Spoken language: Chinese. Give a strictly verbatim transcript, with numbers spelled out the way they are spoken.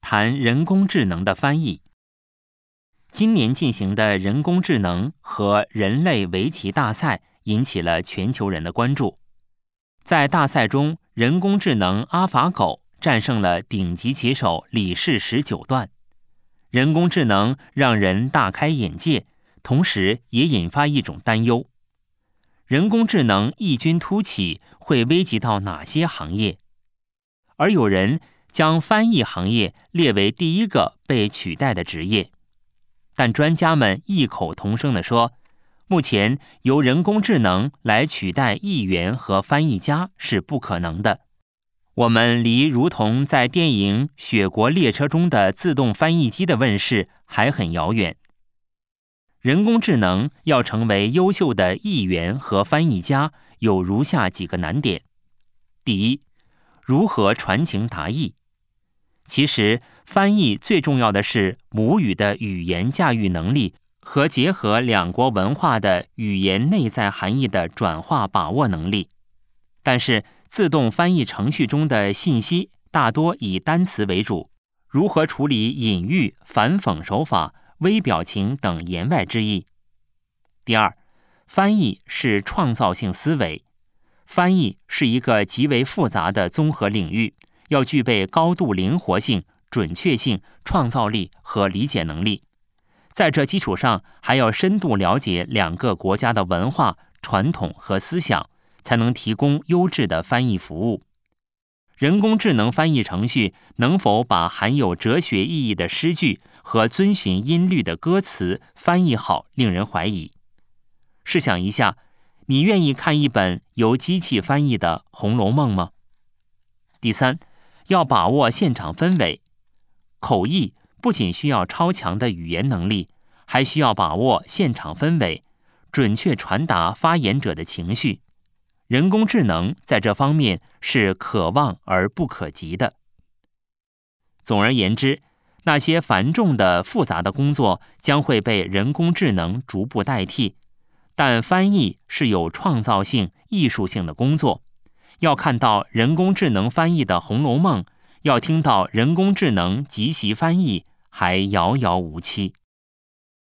谈人工智能的翻译。今年进行的人工智能和人类围棋大赛引起了全球人的关注。在大赛中，人工智能阿法狗战胜了顶级棋手李世石九段。人工智能让人大开眼界，同时也引发一种担忧：人工智能异军突起，会危及到哪些行业？而有人将翻译行业列为第一个被取代的职业。但专家们异口同声地说，目前由人工智能来取代译员和翻译家是不可能的。我们离如同在电影《雪国列车》中的自动翻译机的问世还很遥远。人工智能要成为优秀的译员和翻译家，有如下几个难点。第一，如何传情达意？其实，翻译最重要的是母语的语言驾驭能力和结合两国文化的语言内在含义的转化把握能力。但是，自动翻译程序中的信息大多以单词为主，如何处理隐喻、反讽手法、微表情等言外之意？第二，翻译是创造性思维。翻译是一个极为复杂的综合领域，要具备高度灵活性、准确性、创造力和理解能力。在这基础上，还要深度了解两个国家的文化、传统和思想，才能提供优质的翻译服务。人工智能翻译程序能否把含有哲学意义的诗句和遵循音律的歌词翻译好，令人怀疑。试想一下，你愿意看一本由机器翻译的《红楼梦》吗？第三，要把握现场氛围。口译不仅需要超强的语言能力，还需要把握现场氛围，准确传达发言者的情绪。人工智能在这方面是可望而不可及的。总而言之，那些繁重的复杂的工作将会被人工智能逐步代替，但翻译是有创造性、艺术性的工作。要看到人工智能翻译的《红楼梦》，要听到人工智能即席翻译，还遥遥无期。